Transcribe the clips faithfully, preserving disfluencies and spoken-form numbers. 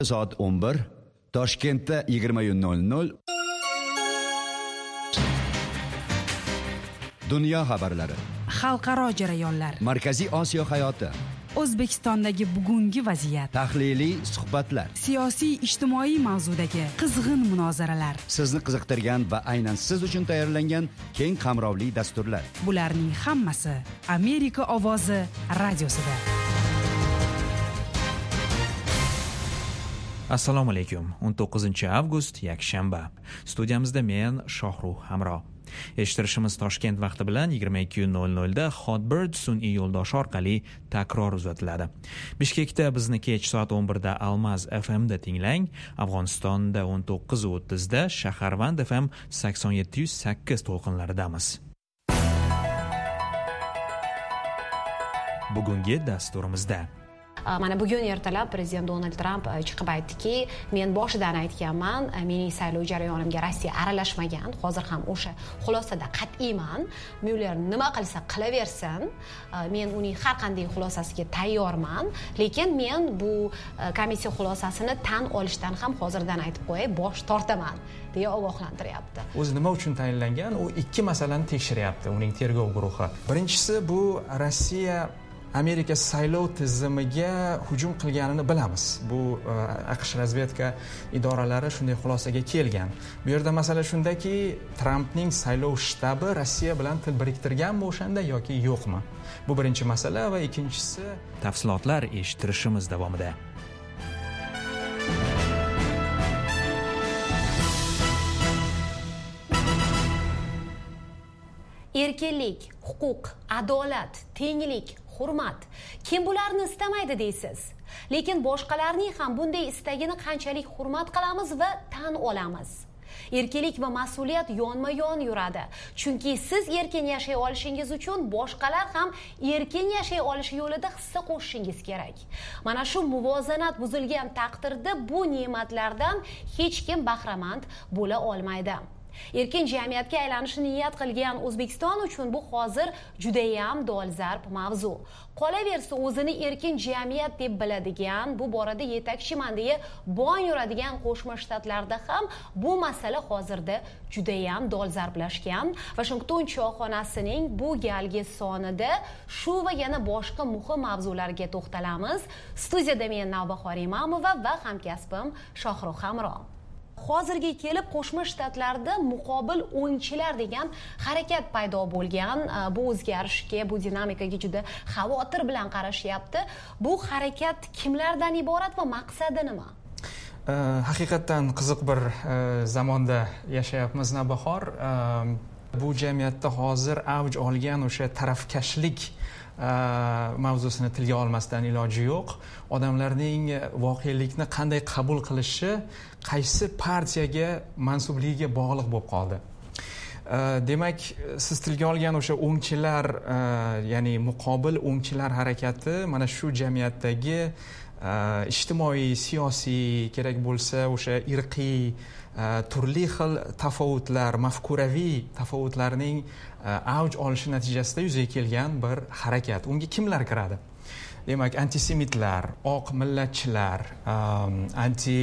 Soat o'n bir, Toshkentda yigirma nol nol. Dunyo xabarlari, xalqaro jarayonlar, Markaziy Osiyo hayoti, O'zbekistondagi bugungi vaziyat, tahliliy suhbatlar, siyosiy ijtimoiy mavzudagi qizg'in munozaralar, sizni qiziqtirgan va aynan siz uchun tayyorlangan keng qamrovli dasturlar. Bularning hammasi Amerika ovozi radiosida. Assalomu alaykum. o'n to'qqizinchi avgust yakshanba. Studiyamizda men Shohruh Hamro. Eshittirishimiz Toshkent vaqti bilan yigirma ikki nol nol da Hotbird sun'iy yo'ldoshi orqali takror uzatiladi. Bishkekda bizni kech soat o'n bir da Almaz F M da tinglang. Afg'onistonda o'n to'qqiz o'ttiz da Shaharvand F M sakson yetti yuz sakkiz to'lqinlaridamiz. Bugungi dasturimizda Mana bugun ertalab prezident Donald Tramp chiqib aytdiki, men boshidan aytganman, mening saylov jarayonimga Rossiya aralashmagan. Hozir ham o'sha xulosada qat'iyman. Myuller nima qilsa qilaversin. Men uning har qanday xulosasiga tayyorman, lekin men bu komissiya xulosasini tan olishdan ham hozirdan aytib qo'yay, bosh tortaman deya ogohlantiryapti. O'zi nima uchun tayinlangan? U ikki masalani tekshiryapti uning tergov guruhi. Birinchisi, bu Rossiya Amerika saylov tizimiga hujum qilganini bilamiz. Bu AQSh razvedka idoralari shunday xulosaga kelgan. Bu yerda masala shundaki, Trampning saylov shtabi Rossiya bilan til biriktirganmi o'shanda yoki yo'qmi? Bu birinchi masala va ikkinchisi, tafsilotlar eshittirishimiz davomida. Erkinlik, huquq, adolat, tenglik, hurmat. Kim bularni istamaydi deysiz? Lekin boshqalarning ham bunday istagini qanchalik hurmat qilamiz va tan olamiz? Erkinlik va mas'uliyat yonma-yon yuradi. Chunki siz erkin yashay olishingiz uchun boshqalar ham erkin yashay olishi yo'lida hissa qo'shishingiz kerak. Mana shu muvozanat buzilgan taqdirda bu ne'matlardan hech kim bahramand bo'la olmaydi. Erkin jamiyatga aylanishni niyat qilgan O'zbekiston uchun bu hozir juda ham dolzarb mavzu. Qolaversa, o'zini erkin jamiyat deb biladigan, bu borada yetakchiman deya bon yuradigan Qo'shma Shtatlarda ham bu masala hozirda juda ham dolzarblashgan. Washington choyxonasining bu galgi sonida shu va yana boshqa muhim mavzularga to'xtalamiz. Studiyada men Navbahor Imamova va hamkasbim Shohruh Hamro. Hozirga kelib Qo'shma Shtatlarda muqobil o'yinchilar degan harakat paydo bo'lgan. Bu o'zgarishga, bu dinamikaga juda xavotir bilan qarashyapti. Bu harakat kimlardan iborat va maqsadi nima? Haqiqatan qiziq bir zamonda yashayapmiz Navbahor. Bu jamiyatda hozir avj olgan o'sha tarafkashlik mavzusini tilga olmasdan iloji yo'q. Odamlarning voqelikni qanday qabul qilishi qaysi partiyaga mansubligiga bog'liq bo'lib qoldi. Demak, siz tilga olgan o'sha o'ngchilar, ya'ni muqobil o'ngchilar harakati mana shu jamiyatdagi ijtimoiy, siyosiy, kerak bo'lsa o'sha irqiy, turli xil tafovutlar, mafkuraviy tafovutlarning avj olishi natijasida yuzaga kelgan bir harakat. Unga kimlar kiradi? Demak, antisemitlar, oq millatchilar, anti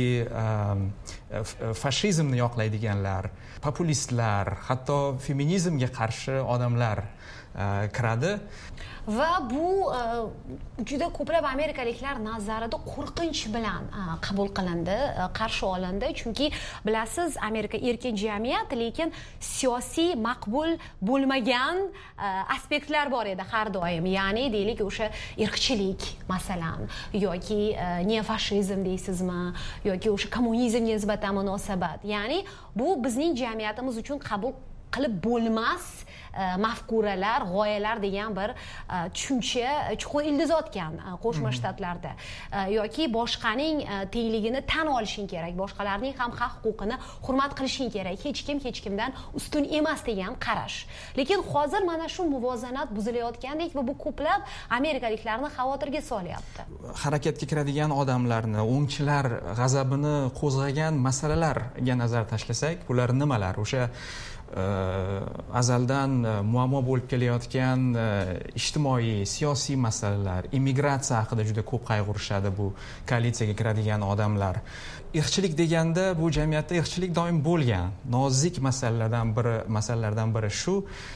fashizmni yoqlaydiganlar, populistlar, hatto feminizmga qarshi odamlar kiradi. Va bu juda ko'plab amerikaliklar nazarida qo'rqinch bilan qabul qilindi, qarshi olindi. Chunki bilasiz, Amerika erkin jamiyat, lekin siyosiy maqbul bo'lmagan aspektlar bor edi har doim. Ya'ni deylik o'sha irqchilik masalan, yoki neofashizm deysizmi, yoki o'sha kommunizmga nisbatan munosabat. Ya'ni bu bizning jamiyatimiz uchun qabul qilib bo'lmas mafkuralar, g'oyalar degan bir tushuncha chuqur ildiz otgan Qo'shma Shtatlarda. Yoki boshqaning tengligini tan olishing kerak, boshqalarning ham haq-huquqini hurmat qilishing kerak. Hech kim hech kimdan ustun emas degan qarash. Lekin hozir mana shu muvozanat buzilayotgandek va bu ko'plab amerikaliklarni xavotirga solyapti. Harakatga kiradigan odamlarni, o'ngchilar g'azabini qo'zg'agan masalalarga nazar tashlasak, bular nimalar? O'sha azaldan muammo bo'lib kelayotgan ijtimoiy, siyosiy masalalar, immigratsiya haqida juda ko'p qayg'urishadi bu koalitsiyaga kiradigan odamlar. Irqchilik deganda bu jamiyatda irqchilik doim bo'lgan. Nozik masalalardan biri, masalalardan biri shu.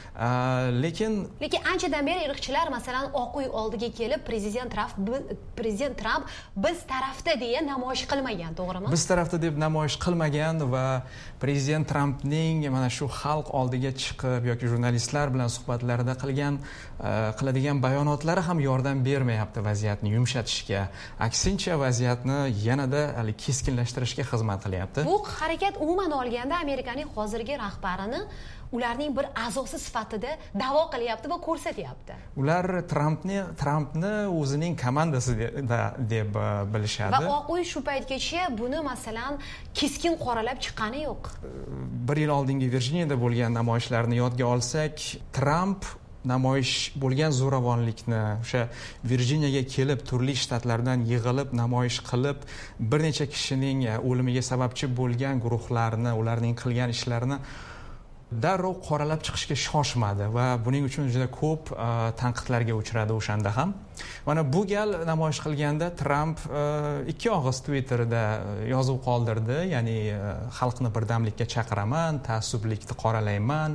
Lekin lekin anchadan beri irqchilar masalan Oq uy oldiga kelib prezident Tramp prezident Tramp biz tarafda deya namoyish qilmagan, to'g'rimi? Biz tarafda deb namoyish qilmagan va prezident Trampning mana shu xalq oldiga chiqib yoki jurnalistlar bilan suhbatlarida qilgan qiladigan bayonotlari ham yordam bermayapti vaziyatni yumshatishga. Aksincha vaziyatni yanada hali keskinlashtirishga xizmat qilyapti. Bu harakat umuman olganda Amerikaning hozirgi rahbarini ularning bir a'zosi sifatida da'vo qilyapti va ko'rsatyapti. Ular Trampni Trampni o'zining komandasi deb bilishadi. Va Oq uy shu paytgacha buni masalan keskin qoralab chiqqani yo'q. Bir yil oldingi Virjiniyada bo'lgan namoyishlarni yodga olsak, Tramp namoyish bo'lgan zo'ravonlikni o'sha Virjiniyaga kelib turli shtatlardan yig'ilib namoyish qilib bir necha kishining o'limiga sababchi bo'lgan guruhlarni, ularning qilgan ishlarini darrov qoralab chiqishga shoshmadi va buning uchun juda ko'p tanqidlarga uchradi o'shanda ham. Mana bu gal namoyish qilganda Tramp ikki og'iz Twitterda yozuv qoldirdi, ya'ni xalqni birdamlikka chaqiraman, ta'assublikni qoralayman,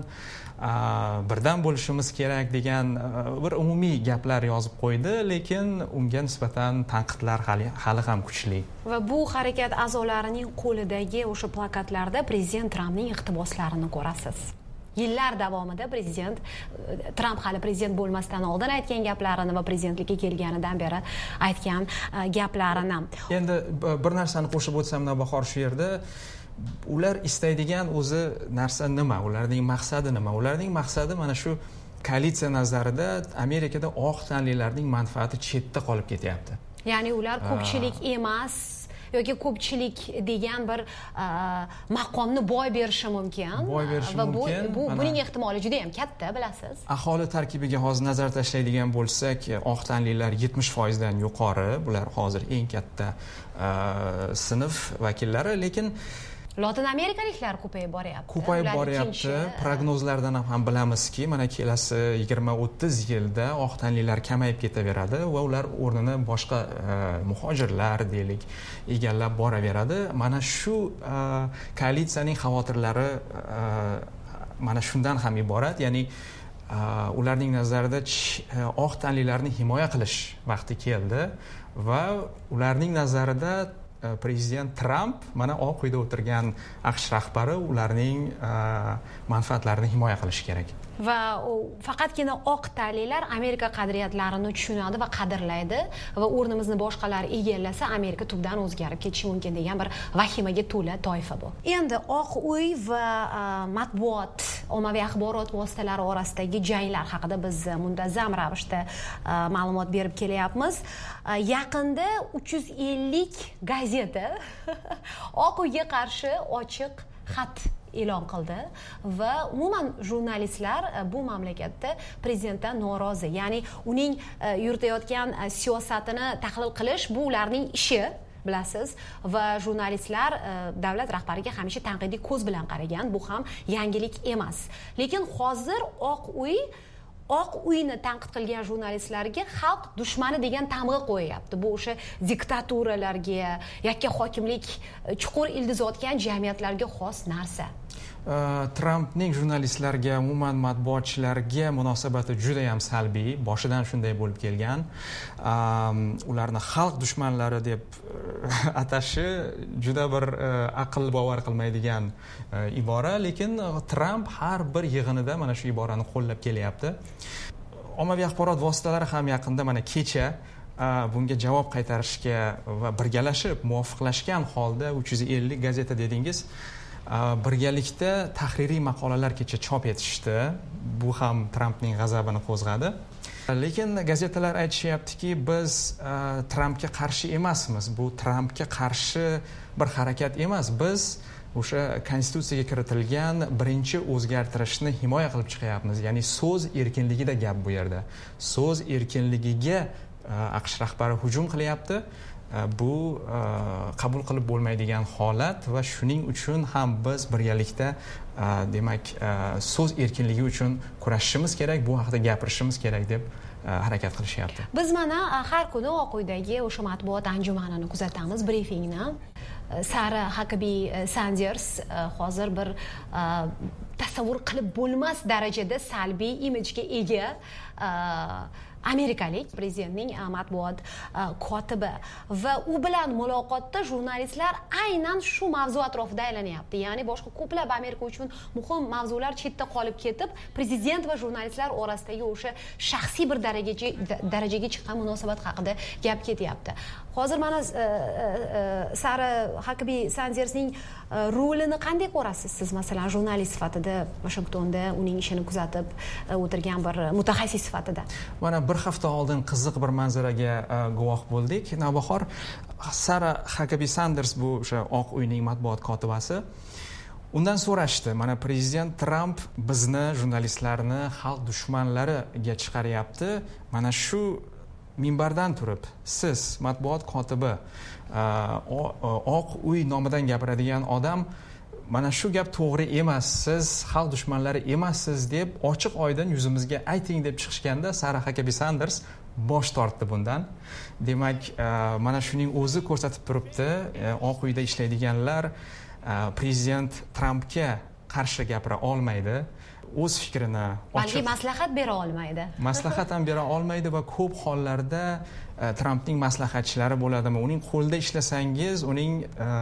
birdan bo'lishimiz kerak degan bir umumiy gaplar yozib qo'ydi, lekin unga nisbatan tanqidlar hali ham kuchli. Va bu harakat a'zolarining qo'lidagi o'sha plakatlarda prezident Trampning iqtiboslarini ko'rasiz. Yillar davomida prezident Tramp hali prezident bo'lmasdan oldin aytgan gaplarini va prezidentlikka kelganidan beri aytgan gaplarini. Endi bir narsani qo'shib o'tsam, Navbahor, shu yerda ular istaydigan o'zi narsa nima? Ularning maqsadi nima? Ularning maqsadi mana shu koalitsiya nazarida Amerikada oq tanlilarning manfaati chetda qolib ketyapti. Ya'ni ular ko'pchilik emas yoki ko'pchilik degan bir maqomni boy berishi mumkin. Boy berishi mumkin. Va bu buning ehtimoli juda ham katta, bilasiz. Aholi tarkibiga hozir nazar tashlaydigan bo'lsak, oq tanlilar yetmish foiz dan yuqori. Bular hozir eng katta sinf vakillari, lekin Lotin Amerikaliklar ko'payib boryapti. Ko'payib boryapti. Prognozlardan ham bilamizki, mana kelasi yigirma o'ttiz yilda oq tanlilar kamayib ketaveradi va ular o'rnini boshqa muhojirlar deylik egallab boraveradi. Mana shu koalitsiyaning xavotirlari mana shundan ham iborat, ya'ni ularning nazarida oq tanlilarni himoya qilish vaqti keldi va ularning nazarida prezident Tramp mana Oq uyda o'tirgan AQSh rahbari ularning manfaatlarini himoya qilishi kerak. Va faqatgina oq tanlilar Amerika qadriyatlarini tushunadi va qadrlaydi va o'rnimizni boshqalar egallasa Amerika tubdan o'zgarib ketishi mumkin degan bir vahimaga to'la toifa bu. Endi Oq uy va matbuot, ommaviy axborot vositalari orasidagi janglar haqida biz muntazam ravishda ma'lumot berib kelyapmiz. Yaqinda uch yuz ellik gazeta Oq uyga qarshi ochiq xat e'lon qildi va umuman jurnalistlar bu mamlakatda prezidentdan norozi, ya'ni uning yuritayotgan siyosatini tahlil qilish bu ularning ishi, bilasiz, va jurnalistlar davlat rahbariga hamisha tanqidiy ko'z bilan qaragan, bu ham yangilik emas. Lekin hozir Oq uy Oq uyni tanqid qilgan jurnalistlarga xalq dushmani degan tamg'a qo'yapti. Bu o'sha diktaturalarga, yakka hokimlik chuqur ildiz otgan jamiyatlarga xos narsa. Trampning jurnalistlarga, umuman matbuotchilarga munosabati juda ham salbiy, boshidan shunday bo'lib kelgan. Ularni xalq dushmanlari deb atashi juda bir aql bovar qilmaydigan ibora, lekin Tramp har bir yig'inida mana shu iborani qo'llab kelyapti. Ommaviy axborot vositalari ham yaqinda mana kecha bunga javob qaytarishga va birgalashib muvofiqlashgan holda uch yuz ellik gazeta dedingiz, birgalikda tahririy maqolalar kecha chop etishdi. Bu ham Trampning g'azabini qo'zg'adi. Lekin gazetalar aytishyaptiki, biz Trampga qarshi emasmiz. Bu Trampga qarshi bir harakat emas. Biz o'sha konstitutsiyaga kiritilgan birinchi o'zgartirishni himoya qilib chiqyapmiz. Ya'ni so'z erkinligida gap bu yerda. So'z erkinligiga AQSh rahbari hujum qilyapti bu qabul qilib bo'lmaydigan holat va shuning uchun ham biz birgalikda demak so'z erkinligi uchun kurashishimiz kerak, bu haqida gapirishimiz kerak deb harakat qilishyapti. Biz mana har kuni Oq uydagi o'sha matbuot anjumanini kuzatamiz, brifingni. Sara Huckabee Sanders hozir bir tasavvur qilib bo'lmas darajada salbiy imijga ega amerikalik prezidentning matbuot kotibi va u bilan muloqotda jurnalistlar aynan shu mavzu atrofida aylanyapti. Ya'ni boshqa ko'plab Amerika uchun muhim mavzular chetda qolib ketib, prezident va jurnalistlar orasidagi o'sha shaxsiy bir darajaga darajaga chiqqan munosabat haqida gap ketyapti. Hozir mana Sara Huckabee Sandersning rolini qanday ko'rasiz siz, masalan, jurnalist sifatida, Washingtonda uning ishini kuzatib o'tirgan bir mutaxassis sifatida? Mana bir hafta oldin qiziq bir manzaraga guvoh bo'ldik. Navbahor Sara Huckabee Sanders, bu o'sha Oq uyning matbuot kotibasi, undan so'rashdi, mana prezident Trump bizni jurnalistlarni xalq dushmanlariga chiqaryapti. Mana shu minbardan turib siz matbuot kotibi, Oq uy nomidan gapiradigan odam, mana shu gap to'g'ri emas, siz xalq dushmanlari emassiz deb ochiq oydin yuzimizga ayting deb chiqishganda Sara Huckabee Sanders bosh tortdi bundan. Demak, mana shuning o'zi ko'rsatib turibdi, Oq uyda ishlaydiganlar prezident Trumpga qarshi gapira olmaydi, o'z fikrini balki maslahat bera olmaydi. Maslahat ham bera olmaydi va ko'p hollarda Trumpning maslahatchilari bo'ladimi? Uning qo'lida ishlasangiz, uning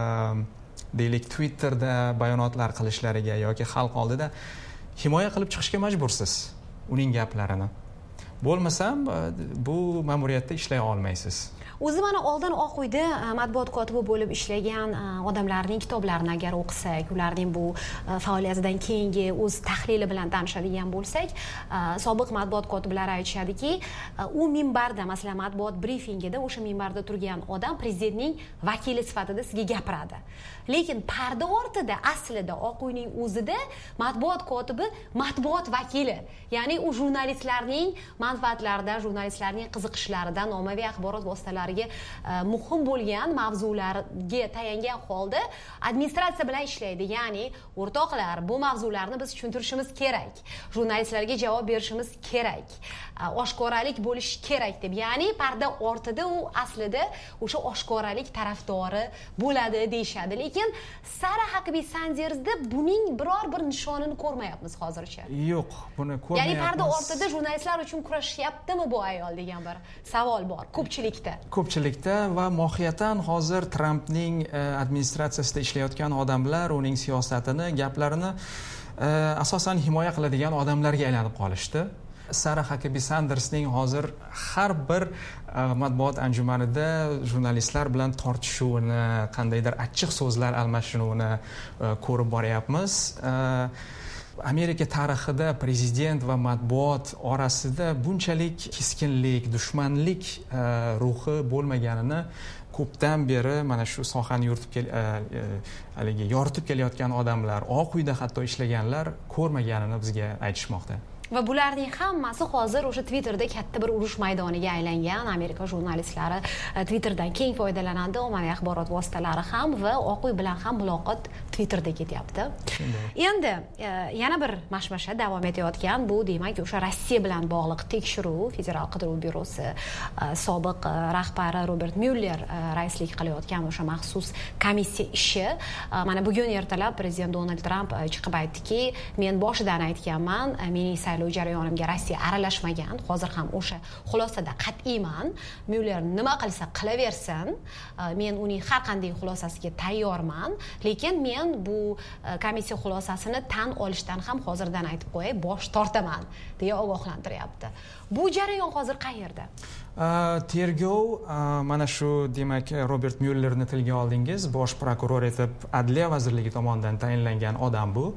deylik Twitterda bayonotlar qilishlariga yoki xalq oldida himoya qilib chiqishga majbursiz uning gaplarini. Bo'lmasam bu ma'muriyatda ishlay olmaysiz. O'zi mana oldin Oq uyda matbuot kotibi bo'lib ishlagan odamlarning kitoblarini agar o'qisak, ularning bu faoliyatidan keyingi o'z tahlili bilan tanishadigan bo'lsak, sobiq matbuot kotiblari aytishadiki, u minbarda, masalan, matbuot brifingida o'sha minbarda turgan odam prezidentning vakili sifatida sizga gapiradi. Lekin parda ortida aslida Oq uyning o'zida matbuot kotibi matbuot vakili, ya'ni u jurnalistlarning manfaatlaridan, jurnalistlarning qiziqishlaridan, ommaviy axborot vositalari muhim bo'lgan mavzularga tayangan holda administratsiya bilan ishlaydi. Ya'ni, o'rtoqlar, bu mavzularni biz tushuntirishimiz kerak, jurnalistlarga javob berishimiz kerak, oshkoralik bo'lishi kerak deb. Ya'ni parda ortida u aslida o'sha oshkoralik tarafdori bo'ladi deyshadi. Lekin Sara Huckabee Sandersda buning biror bir nishonini ko'rmayapmiz hozircha. Yo'q, buni ko'rmayapmiz. Ya'ni parda ortida jurnalistlar uchun kurashyaptimi bu ayol degan bir savol bor ko'pchilikda. Ko'pchilikda va mohiyatan hozir Trumpning administratsiyasida ishlayotgan odamlar uning siyosatini, gaplarini asosan himoya qiladigan odamlarga aylanib qolishdi. Sara Huckabee Sandersning hozir har bir matbuot anjumanida jurnalistlar bilan tortishuvini, qandaydir achchiq so'zlar almashinuvini ko'rib boryapmiz. Amerika tarixida prezident va matbuot orasida bunchalik keskinlik, dushmanlik ruhi bo'lmaganini ko'pdan beri mana shu sohani yuritib kel haligi yoritib kelayotgan odamlar, Oq uyda hatto ishlaganlar ko'rmaganini bizga aytishmoqda. Va bularning hammasi hozir o'sha Twitterda katta bir urush maydoniga aylangan. Amerika jurnalistlari Twitterdan keng foydalanadi, ommaviy axborot vositalari ham va Oq uy bilan ham muloqot Twitterda ketyapti. Endi yana bir mashmasha davom etayotgan, bu demak o'sha Rossiya bilan bog'liq tekshiruv, Federal qidiruv byurosi sobiq rahbari Robert Mueller raislik qilayotgan o'sha maxsus komissiya ishi. Mana bugun ertalab prezident Donald Trump chiqib aytdiki, men boshidan aytganman, mening saylov jarayonimga Rossiya aralashmagan. Hozir ham o'sha xulosada qat'iyman. Mueller nima qilsa qilaversin. Men uning har qanday xulosasiga tayyorman, lekin men bu komissiya xulosasini tan olishdan ham hozirdan aytib qo'yay, bosh tortaman deya ogohlantiryapti. Bu jarayon hozir qayerda? Tergov, mana shu demak Robert Muellerni tilga oldingiz, bosh prokuror etib Adliya vazirligi tomonidan tayinlangan odam bu.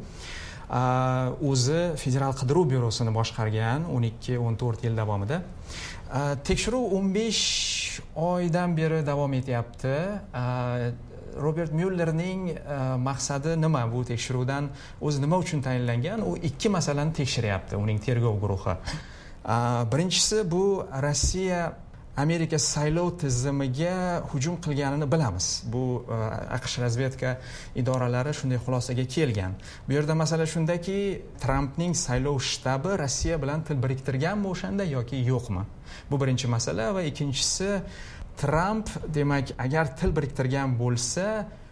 O'zi Federal qidiruv byurosini boshqargan o'n ikki o'n to'rt yil davomida. Tekshiruv o'n besh oydan beri davom etyapti. Robert Muellerning maqsadi nima? Bu tekshiruvdan o'zi nima uchun tayinlangan? U ikki masalani tekshiryapti uning tergov guruhi. Birinchisi bu Rossiya Amerika saylov tizimiga hujum qilganini bilamiz. Bu AQSh razvedka idoralari shunday xulosaga kelgan. Bu yerda masala shundaki, Trampning saylov shtabi Rossiya bilan til biriktirganmi o'shanda yoki yo'qmi? Bu birinchi masala. Va ikkinchisi, Tramp demak agar til biriktirgan bo'lsa,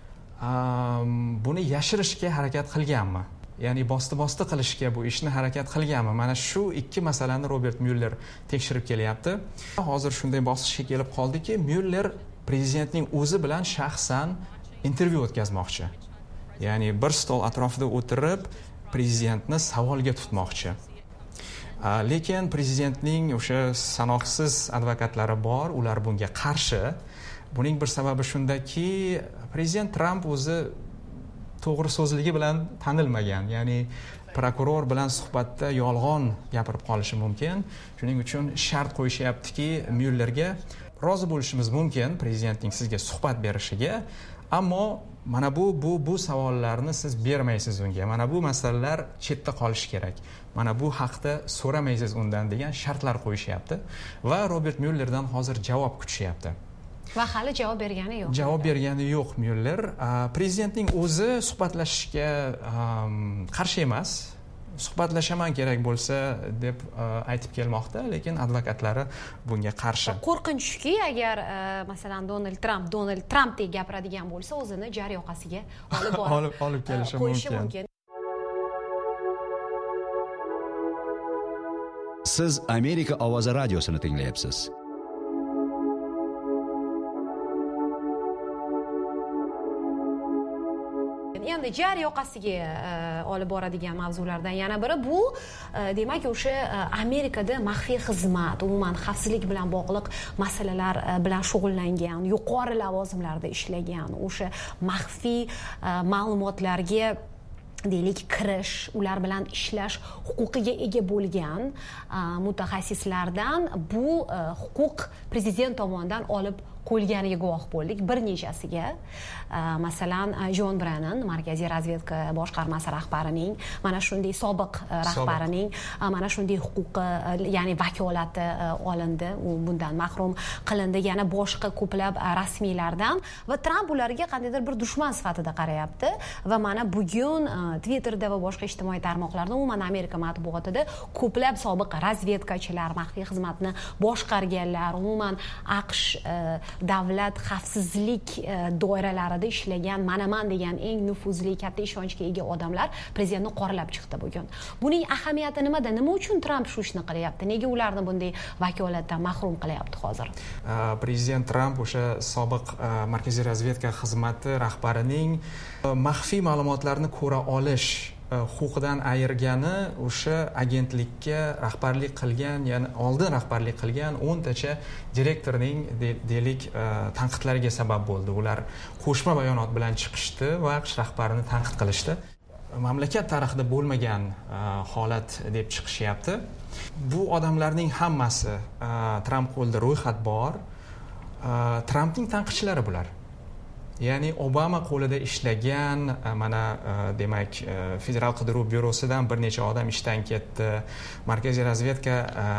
buni yashirishga harakat qilganmi? Ya'ni bosti-bosti qilishga bu ishni harakat qilganmi? Mana shu ikki masalani Robert Myuller tekshirib kelyapti. Hozir shunday bosqichga kelib qoldiki, Myuller prezidentning o'zi bilan shaxsan intervyu o'tkazmoqchi. Ya'ni bir stol atrofida o'tirib prezidentni savolga tutmoqchi. Lekin prezidentning o'sha sanoqsiz advokatlari bor, ular bunga qarshi. Buning bir sababi shundaki, prezident Tramp o'zi to'g'ri so'zligi bilan tanilmagan. Ya'ni prokuror bilan suhbatda yolg'on gapirib qolishi mumkin. Shuning uchun shart qo'yishyaptiki, Myullerga rozi bo'lishimiz mumkin prezidentning sizga suhbat berishiga, ammo mana bu bu bu savollarni siz bermaysiz unga. Mana bu masalalar chetda qolishi kerak. Mana bu haqda so'ramaysiz undan degan shartlar qo'yishyapti va Robert Myullerdan hozir javob kutishyapti. Va hali javob bergani yo'q. Javob bergani yo'q Myuller. Prezidentning o'zi suhbatlashishga qarshi emas. Suhbatlashaman kerak bo'lsa deb aytib kelmoqda, lekin advokatlari bunga qarshi. Qo'rqinch shuki, agar masalan Donald Tramp Donald Trampdek gapiradigan bo'lsa, o'zini jar yoqasiga olib borib olib kelishi mumkin. Siz Amerika ovozi radiosini tinglayapsiz. Endi jar yoqasiga olib boradigan mavzulardan yana biri bu, demak, o'sha Amerikada maxfiy xizmat, umuman xavfsizlik bilan bog'liq masalalar bilan shug'ullangan, yuqori lavozimlarda ishlagan, o'sha maxfiy ma'lumotlarga deylik kirish, ular bilan ishlash huquqiga ega bo'lgan mutaxassislardan bu huquq prezident tomonidan olib qo'yilganiga guvoh bo'ldik. Bir nechasiga, masalan, Jon Brennan, Markaziy razvedka boshqarmasi rahbarining, mana shunday sobiq rahbarining mana shunday huquqi, ya'ni vakolati olindi, u bundan mahrum qilindi. Yana boshqa ko'plab rasmiylardan va Tramp ularga qandaydir bir dushman sifatida qarayapti va mana bugun Twitterda va boshqa ijtimoiy tarmoqlarda, umuman Amerika matbuotida ko'plab sobiq razvedkachilar, maxfiy xizmatni boshqarganlar, umuman AQSh davlat xavfsizlik doiralarida ishlagan, manaman degan eng nufuzli, katta ishonchga ega odamlar prezidentni qoralab chiqdi bugun. Buning ahamiyati nimada? Nima uchun Tramp shu ishni qilyapti? Nega ularni bunday vakolatdan mahrum qilyapti hozir? Prezident Tramp o'sha sobiq Markaziy razvedka xizmati rahbarining maxfiy ma'lumotlarni ko'ra olish huquqidan ayirgani o'sha agentlikka rahbarlik qilgan, ya'ni oldin rahbarlik qilgan o'ntacha direktorning deylik tanqidlariga sabab bo'ldi. Ular qo'shma bayonot bilan chiqishdi va AQSh rahbarini tanqid qilishdi. Mamlakat tarixida bo'lmagan holat deb chiqishyapti. Bu odamlarning hammasi Tramp qo'lida ro'yxat bor. Trampning tanqidchilari bular. Ya'ni Obama qo'lida ishlagan, mana demak Federal qidiruv byurosidan bir necha odam ishdan ketdi. Markaziy razvedka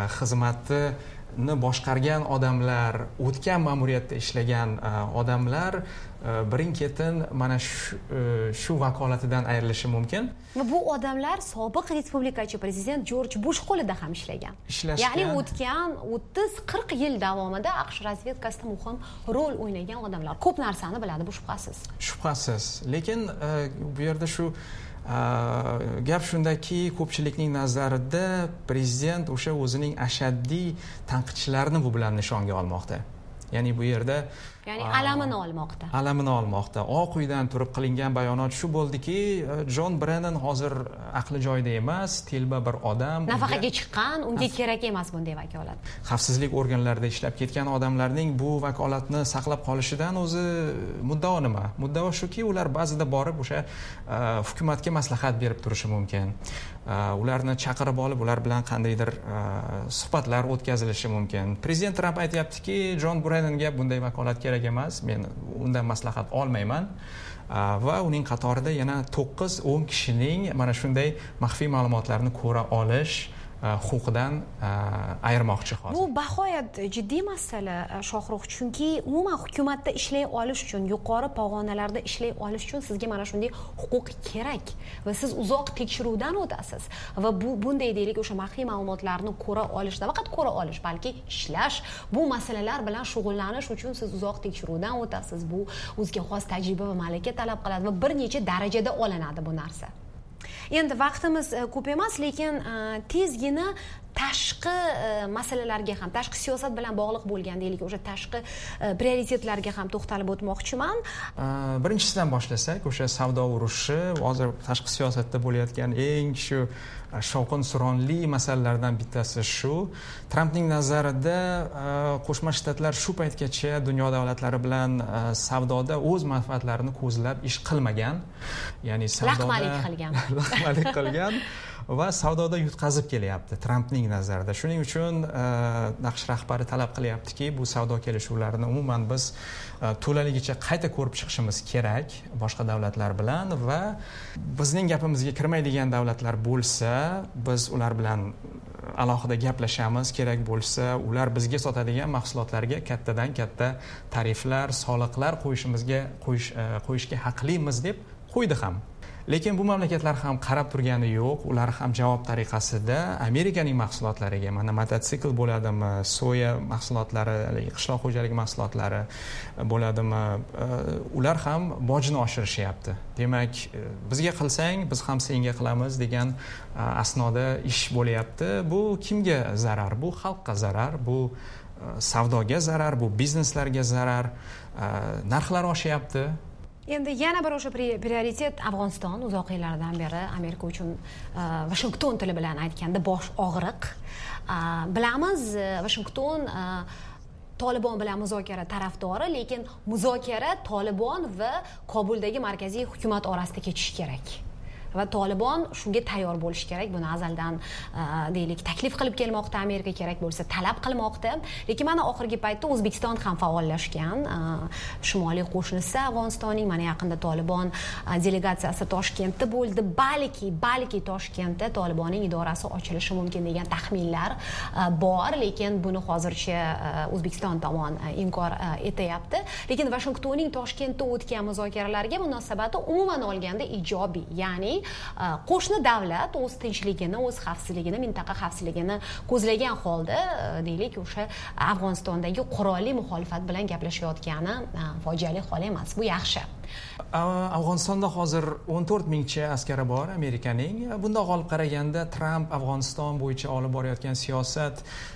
xizmatini boshqargan odamlar, o'tgan ma'muriyatda ishlagan odamlar birin-ketin mana shu vakolatidan ayrilishi mumkin. Va bu odamlar sobiq respublikachi prezident Jorj Bush qo'lida ham ishlagan. Ya'ni o'tgan o'ttiz qirq yil davomida AQSh razvedkasida muhim rol o'ynagan odamlar. Ko'p narsani biladi, bu shubhasiz. Shubhasiz. Lekin bu yerda shu gap shundaki, ko'pchilikning nazarida prezident o'sha o'zining ashaddiy tanqidchilarini bu bilan nishonga olmoqda. Ya'ni bu yerda ya'ni alamini olmoqda. Alamini olmoqda. Oq uydan turib qilingan bayonot shu bo'ldiki, Jon Brennan hozir aqli joyida emas, telba bir odam. Nafaqaga chiqqan, unga kerak emas bunday vakolat. Xavfsizlik organlarida ishlab ketgan odamlarning bu vakolatni saqlab qolishidan o'zi muddao nima? Muddao shuki, ular ba'zida borib o'sha hukumatga maslahat berib turishi mumkin. Ularni chaqirib olib, ular bilan qandaydir suhbatlar o'tkazilishi mumkin. Prezident Tramp aytayaptiki, Jon Brennanga bunday vakolat kerak emas, men undan maslahat olmayman. Va uning qatorida yana to'qqiz o'n kishining mana shunday maxfiy ma'lumotlarni ko'ra olish huquqidan ayirmoqchi hozir. Bu bahoyat jiddiy masala Shohruh, chunki umuman hukumatda ishlay olish uchun, yuqori pog'onalarda ishlay olish uchun sizga mana shunday huquq kerak va siz uzoq tekshiruvdan o'tasiz va bu bunday deylik o'sha maxfiy ma'lumotlarni ko'ra olish, nafaqat ko'ra olish, balki ishlash, bu masalalar bilan shug'ullanish uchun siz uzoq tekshiruvdan o'tasiz. Bu o'ziga xos tajriba va malaka talab qiladi va bir necha darajada olinadi bu narsa. Endi vaqtimiz ko'p emas, lekin tezgina tashqi masalalarga ham, tashqi siyosat bilan bog'liq bo'lgan deylik, o'sha tashqi prioritetlarga ham to'xtalib o'tmoqchiman. Birinchisidan boshlasak, o'sha savdo urushi hozir tashqi siyosatda bo'layotgan eng shu shovqin suronli masalalardan bittasi shu. Trampning nazarida Qo'shma Shtatlar shu paytgacha dunyo davlatlari bilan savdoda o'z manfaatlarini ko'zlab ish qilmagan, ya'ni savdoda laqmalik qilgan. laqmalik qilgan va savdoda yutqazib kelyapti Trampning nazarida. Shuning uchun naqsh rahbari talab qilyaptiki, bu savdo kelishuvlarini umuman biz to'laligicha qayta ko'rib chiqishimiz kerak boshqa davlatlar bilan va bizning gapimizga kirmaydigan davlatlar bo'lsa, biz ular bilan alohida gaplashamiz, kerak bo'lsa ular bizga sotadigan mahsulotlarga kattadan katta tariflar, soliqlar qo'yishimizga qo'yish qo'yishga haqlimiz deb qo'ydi ham. Lekin bu mamlakatlar ham qarab turgani yo'q. Ular ham javob tariqasida Amerikaning mahsulotlariga, mana mototsikl bo'ladimi, soya mahsulotlari, qishloq xo'jaligi mahsulotlari bo'ladimi, ular ham bojni oshirishyapti. Demak, bizga qilsang, biz ham senga qilamiz degan asnoda ish bo'layapti. Bu kimga zarar? Bu xalqqa zarar, bu savdoga zarar, bu bizneslarga zarar. Narxlar oshyapti. Endi yana bir o'sha prioritet Afg'oniston. Uzoq yillardan beri Amerika uchun Washington tili bilan aytganda bosh og'riq. Bilamiz, Washington Tolibon bilan muzokara tarafdori, lekin muzokara Tolibon va Kobuldagi markaziy hukumat orasida kechishi kerak. Va Tolibon shunga tayyor bo'lishi kerak. Buni azaldan deylik taklif qilib kelmoqda, Amerika kerak bo'lsa talab qilmoqda. Lekin mana oxirgi paytda O'zbekiston ham faollashgan. Shimoliy qo'shnisi Afg'onistonning mana yaqinda Tolibon delegatsiyasi Toshkentda bo'ldi. Balki, balki Toshkentda Tolibonning idorasi ochilishi mumkin degan taxminlar bor, lekin buni hozircha O'zbekiston tomon inkor etyapti. Lekin Washingtonning Toshkentda o'tgan muzokaralarga munosabati umuman olganda ijobiy, ya'ni qo'shni davlat o'z tinchligini, o'z xavfsizligini, mintaqa xavfsizligini ko'zlagan holda deylik o'sha Afg'onistondagi qurolli muxolifat bilan gaplashayotgani fojiali hol emas. Bu yaxshi. Afg'onistonda hozir o'n to'rt mingcha askari bor Amerikaning. Bundoq olib qaraganda Trump Afg'oniston bo'yicha olib borayotgan siyosat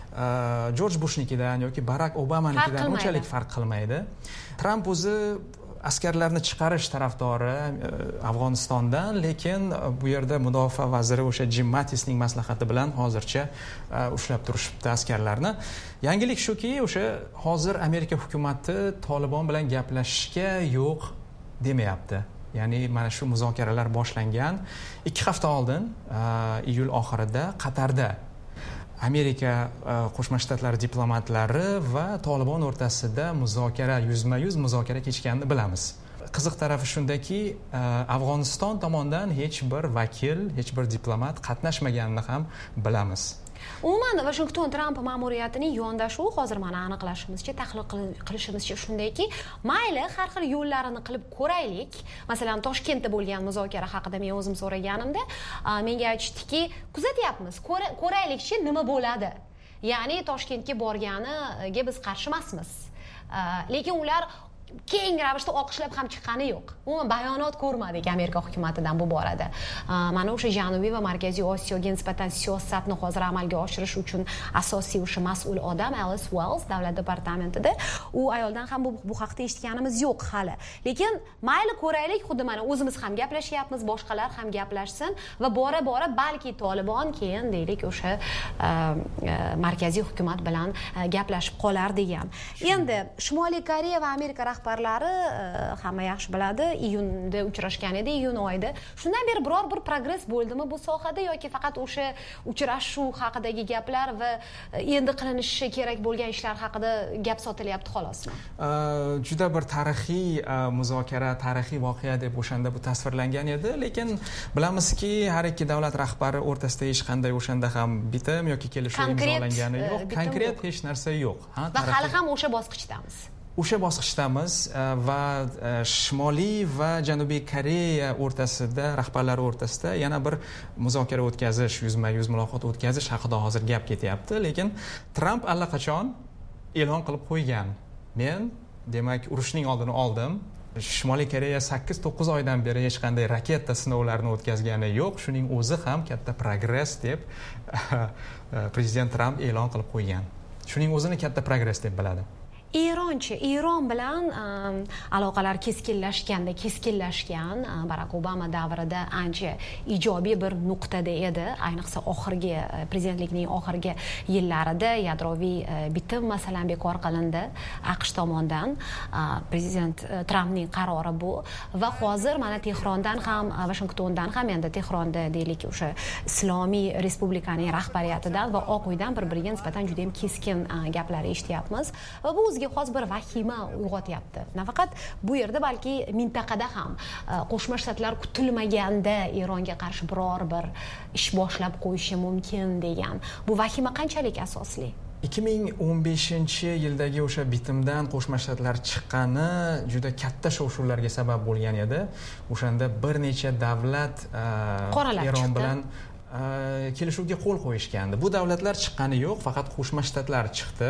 Jorj Bushnikidan yoki Barak Obamanikidan unchalik farq qilmaydi. Trump o'zi askarlarni chiqarish tarafdori Afg'onistondan, lekin bu yerda mudofaa vaziri o'sha Jim Mattisning maslahati bilan hozircha ushlab turishibdi askarlarni. Yangilik shuki, o'sha hozir Amerika hukumatı Tolibon bilan gaplashishga yo'q demayapti. Ya'ni mana shu muzokaralar boshlangan. ikki hafta oldin, iyul oxirida Qatarda Amerika Qo'shma Shtatlar diplomatlari va Tolibon o'rtasida muzokara, yuzma-yuz muzokara kechganini bilamiz. Qiziq tarafi shundaki, Afg'oniston tomonidan hech bir vakil, hech bir diplomat qatnashmaganini ham bilamiz. Umuman Washington Trump ma'muriyatining yondashuvi hozir mana aniqlashimizcha, tahlil qilishimizcha shundayki, mayli har xil yo'llarini qilib ko'raylik. Masalan, Toshkentda bo'lgan muzokara haqida men o'zim so'raganimda, menga aytishdiki, kuzatyapmiz, ko'raylikchi nima bo'ladi. Ya'ni Toshkentga borganiga biz qarshi emasmiz. Lekin ular keng ravishda olqishlab ham chiqqani yo'q. Umuman bayonot ko'rmadik Amerika hukumatidan bu borada. Mana o'sha Janubiy va Markaziy Osiyoga nisbatan siyosatni hozir amalga oshirish uchun asosiy o'sha mas'ul odam Alice Wells davlat departamentida. U ayoldan ham bu, bu haqda eshitganimiz yo'q hali. Lekin mayli ko'raylik, xuddi mana o'zimiz ham gaplashyapmiz, boshqalar ham gaplashsin va bora-bora balki Tolibon keyin deylik o'sha markaziy hukumat bilan gaplashib qolar degan. Endi Shimoliy Koreya va Amerika rahbarlari hamma yaxshi biladi, iyunda uchrashgan edi, iyun oyida. Shundan beri biror bir progress bo'ldimi bu sohada yoki faqat o'sha uchrashuv haqidagi gaplar va endi qilinishi kerak bo'lgan ishlar haqida gap sotilyapti xolosmi? Juda bir tarixiy muzokara, tarixiy voqea deb o'shanda bu tasvirlangan edi, lekin bilamizki, har ikki davlat rahbari o'rtasida hech qanday o'shanda ham bitim yoki kelishuv imzolangani yo'q, konkret hech narsa yo'q. Va hali ham o'sha bosqichdamiz. O'sha bosqichdamiz va Shimoliy va Janubiy Koreya o'rtasida, rahbarlar o'rtasida yana bir muzokara o'tkazish, yuzma-yuz muloqot o'tkazish haqida hozir gap ketyapti, lekin Tramp allaqachon e'lon qilib qo'ygan. Men, demak, urushning oldini oldim. Shimoliy Koreya sakkiz to'qqiz oydan beri hech qanday raketa sinovlarini o'tkazgani yo'q. Shuning o'zi ham katta progress deb prezident Tramp e'lon qilib qo'ygan. Shuning o'zini katta progress deb biladi. Eronchi, Eron bilan um, aloqalar keskinlashganda, keskinlashgan uh, Barack Obama davrida ancha ijobiy bir nuqtada edi. Ayniqsa oxirgi prezidentlikning oxirgi yillarida yadroviy uh, bitim masalan bekor qilindi AQSh tomonidan. Uh, prezident uh, Trampning qarori bu va hozir mana Tehrondan ham, uh, Washingtondan ham, endi Tehronda deylik o'sha Islomiy Respublikaning rahbariyatidan va Oq uydan bir-biriga nisbatan juda ham keskin uh, gaplar eshityapmiz va bu xos bir vahima uyg'otyapti. Nafaqat bu yerda, balki mintaqada ham Qo'shma Shtatlar kutilmaganda Eronga qarshi biror bir ish boshlab qo'yishi mumkin degan. Bu vahima qanchalik asosli? ikki ming o'n beshinchi yildagi o'sha bitimdan Qo'shma Shtatlar chiqqani juda katta shov-shuvlarga sabab bo'lgan edi. O'shanda bir necha davlat Eron bilan kelishuvga qo'l qo'yishgandi. Bu davlatlar chiqqani yo'q, faqat Qo'shma Shtatlar chiqdi.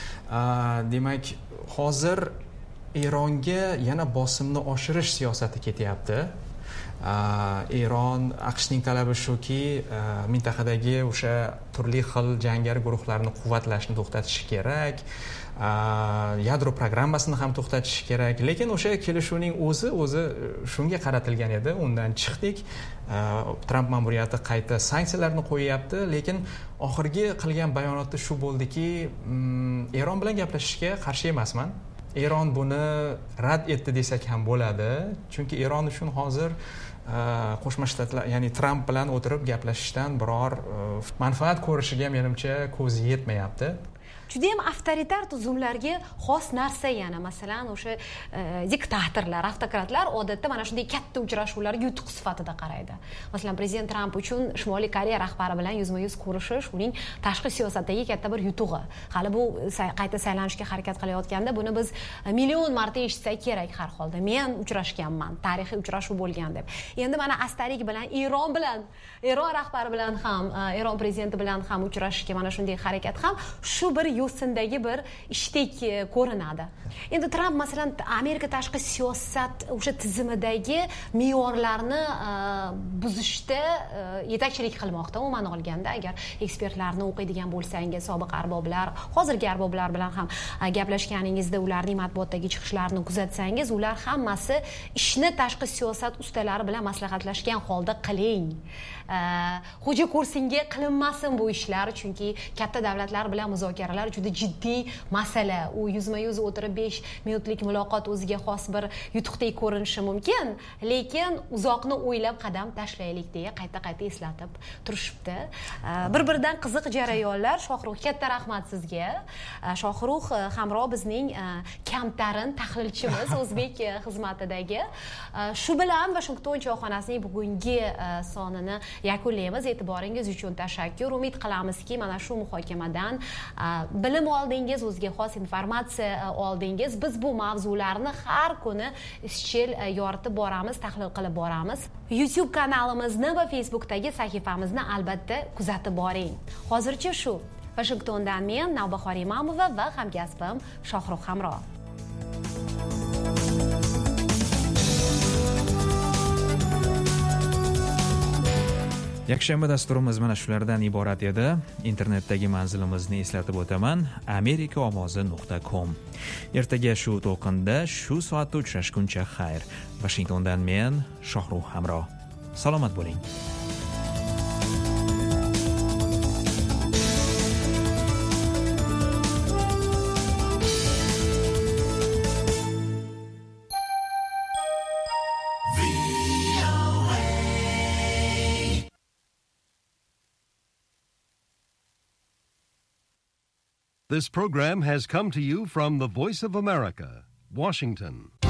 Demak, hozir Eronga yana bosimni oshirish siyosati ketyapti. Eron, AQShning talabi shuki, mintaqadagi o'sha turli xil jangari guruhlarni quvvatlashni to'xtatish kerak. Yadro programmasini ham to'xtatish kerak, lekin o'sha kelishuvning o'zi o'zi shunga qaratilgan edi. Undan chiqdik. Tramp ma'muriyati qayta sanksiyalarni qo'yyapti, lekin oxirgi qilgan bayonotda shu bo'ldiki, Eron bilan gaplashishga qarshi emasman. Eron buni rad etdi desak ham bo'ladi, chunki Eron uchun hozir Qo'shma Shtatlar, ya'ni Tramp bilan o'tirib gaplashishdan biror manfaat ko'rishiga menimcha ko'zi yetmayapti. Juda ham avtoritar tuzumlarga xos narsa yana, masalan, o'sha diktatorlar, avtokratlar odatda mana shunday katta uchrashuvlarga yutuq sifatida qaraydi. Masalan, prezident Tramp uchun Shimoliy Koreya rahbari bilan yuzma-yuz ko'rishish uning tashqi siyosatdagi katta bir yutug'i. Hali bu qayta saylanishga harakat qilayotganda buni biz million marta eshitsak kerak har holda. Men uchrashganman, tarixiy uchrashuv bo'lgan deb. Endi mana astalik bilan Eron bilan, Eron rahbari bilan ham, Eron prezidenti bilan ham uchrashishga mana shunday harakat ham shu bir yo'sindagi bir ishdek ko'rinadi. Endi Tramp masalan Amerika tashqi siyosat o'sha tizimidagi me'yorlarni buzishda yetakchilik qilmoqda. Umuman olganda, agar ekspertlarni o'qiydigan bo'lsangiz, sobiq arboblar, hozirgi arboblar bilan ham gaplashganingizda, ularning matbuotdagi chiqishlarini kuzatsangiz, ular hammasi ishni tashqi siyosat ustalari bilan maslahatlashgan holda qiling. Xo'ja ko'rsinga qilinmasin bu ishlar, chunki katta davlatlar bilan muzokaralar juda jiddiy masala. U yuzma-yuz o'tirib besh minutlik muloqot o'ziga xos bir yutuqdek ko'rinishi mumkin, lekin uzoqni o'ylab qadam tashlaylik deya qayta-qayta eslatib turishibdi. Bir-biridan qiziq jarayonlar. Shohrux, katta rahmat sizga. Shohrux Hamro bizning kamtarin tahlilchimiz o'zbek xizmatidagi. Shu bilan Washington choyxonasining bugungi sonini yakunlaymiz. E'tiboringiz uchun tashakkur. Umid qilamizki, mana shu muhokamadan bilim oldingiz, o'ziga xos informatsiya oldingiz. Biz bu mavzularni har kuni izchil yoritib boramiz, tahlil qilib boramiz. YouTube kanalimizni va Facebookdagi sahifamizni albatta kuzatib boring. Hozircha shu. Washingtondan men Navbahor Imamova va hamkasbim Shohrux Hamro. Yakshanba dasturimiz mana shulardan iborat edi. Internetdagi manzilimizni eslatib o'taman: amerika ovozi nuqta com. Ertaga shu to'lqinda, shu soatda uchrashguncha xayr. Washingtondan men Shohrux Hamro. Salomat bo'ling. This program has come to you from the Voice of America, Washington.